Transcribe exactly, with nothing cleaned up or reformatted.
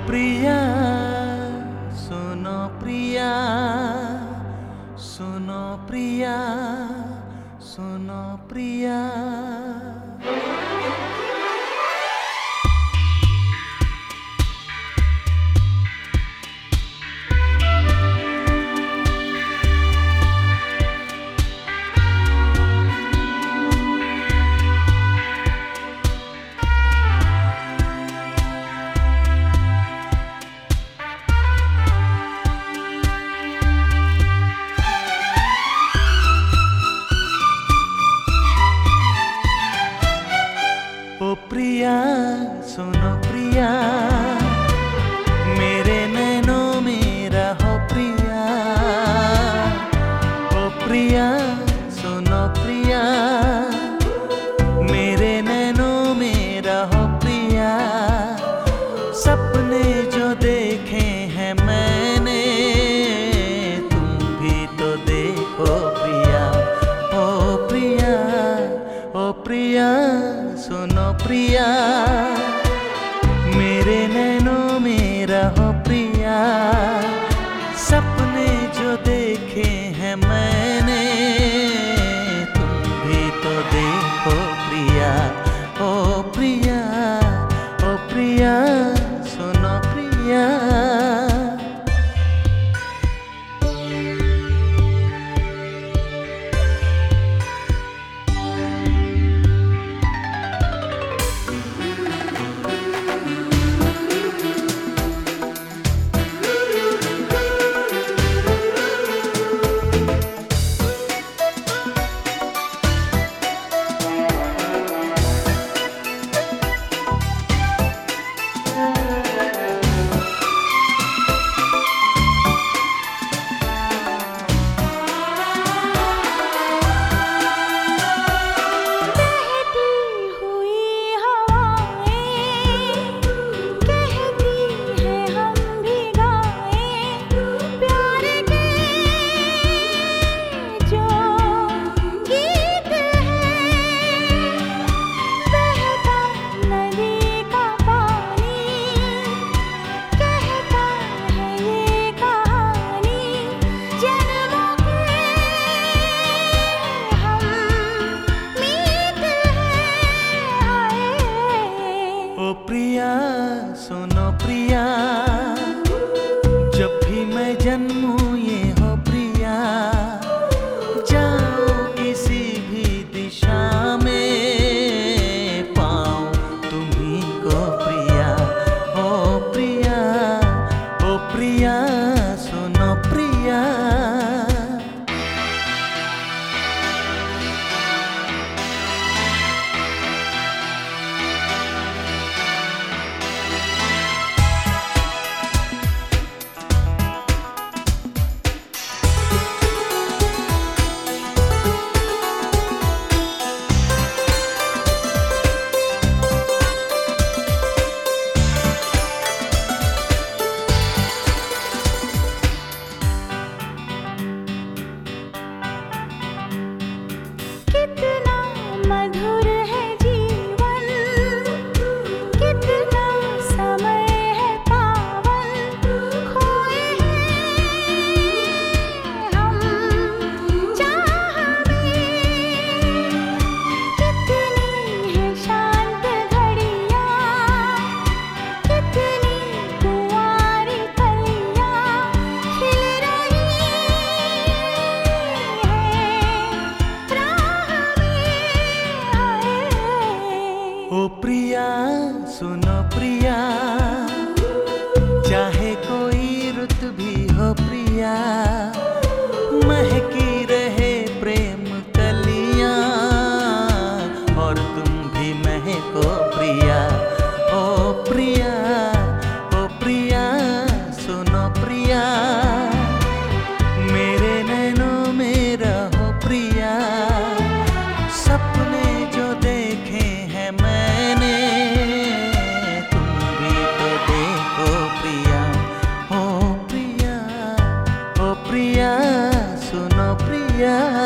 प्रिया सुनो प्रिया सुनो प्रिया सुनो प्रिया। ओ प्रिया सुनो प्रिया, मेरे नैनों में रहो प्रिया। ओ प्रिया सुनो प्रिया, मेरे नैनों में रहो प्रिया। सपने जो देखे हैं मैंने, तुम भी तो देखो प्रिया। ओ प्रिया ओ प्रिया सुनो प्रिया, मेरे नैनों में रहो प्रिया। सपने जो देखे हैं मैंने, तुम भी तो देखो प्रिया। ओ प्रिया ओ प्रिया सुनो प्रिया। ओ प्रिया सुनो प्रिया, जब भी मैं जन्मूं ये हो प्रिया। जाओ किसी भी दिशा में, पाऊं तुम्ही को प्रिया। ओ प्रिया ओ प्रिया सुनो प्रिया। कितना मधुर है जीवन, कितना समय है पावन। खोए हैं हम चाह में, कितनी है शांत घड़ियाँ, कितनी कुंवारी कलियाँ खिल रही हैं। ओ प्रिया सुनो प्रिया, चाहे कोई रुत भी हो प्रिया। महकी रहे प्रेम कलियां, और तुम भी महको प्रिया। ओ प्रिया ओ प्रिया सुनो प्रिया, मेरे नैनों में रहो प्रिया। सपने जो देखे हैं मैंने, तुम भी तो देखो प्रिया। ओ प्रिया ओ प्रिया सुनो प्रिया।